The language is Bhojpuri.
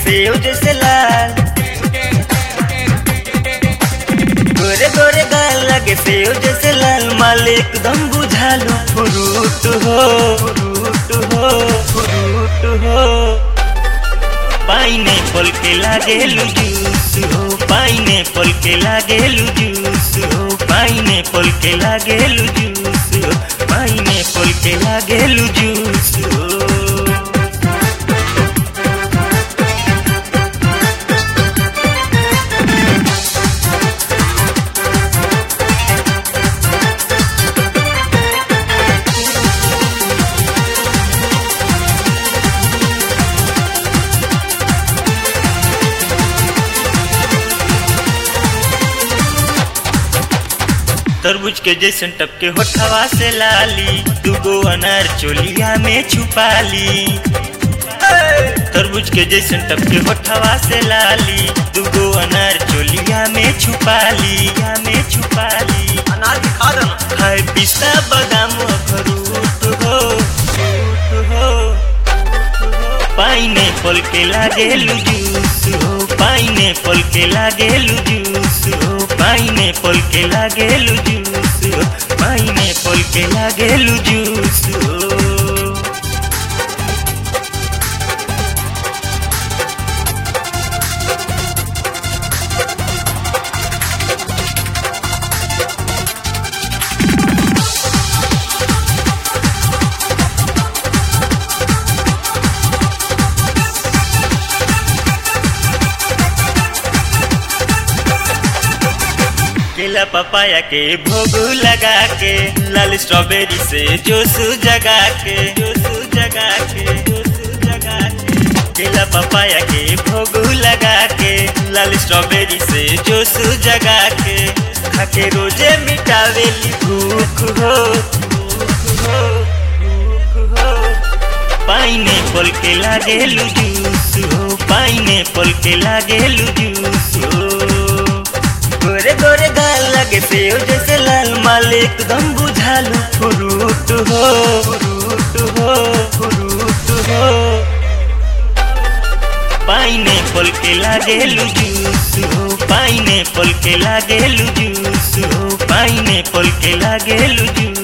सेव जैसे लाल, गोरे गोरे गाल लगे सेव जैसे लाल, माल एकदम बुझालू फ्रूट हो, फ्रूट हो, फ्रूट हो। पाइनएप्पल के लागेलू जूस हो, पाइनएप्पल के लागेलू जूस हो, पाइनएप्पल के लागेलू जूस हो, पाइनएप्पल के लागेलू जूस हो। तरबूज के जैसन टपके होठवा से लाली, दुगो अनार चोलिया में छुपाली। तरबूज के जैसन टपके होठवा से लाली, दुगो अनार चोलिया में छुपाली, में छुपाली। अनार दिखा देना। खाए पिस्ता बादाम अखरोट हो, फ्रूट हो। पाइनएप्पल के लागेलू जूस हो, पाइनएप्पल के लागेलू जूस हो, पाइनएप्पल के लागेलू जूस हो, पाइनएप्पल के लागेलू जूस हो। केला पपाया के भोग लगा के, लाल स्ट्रॉबेरी से जोश जगा के, जोश जगा के, जोश जगा के। केला पपाया के भोग लगा के, लाल स्ट्रॉबेरी से जोश जगा के। खाके रोजे मिटावेली भूख हो, भूख हो, भूख हो। पाइनएप्पल के लागेलू जूस हो, पाइनएप्पल के लागेलू जूस हो। गोरे गोरे गाल लगे सेव जैसे लाल, माल एकदम बुझालू फ्रूट हो, फ्रूट हो, फ्रूट हो। पाइनएप्पल के लागेलू जूस हो, पाइनएप्पल के लागेलू जूस हो, पाइनएप्पल के लागेलू जूस।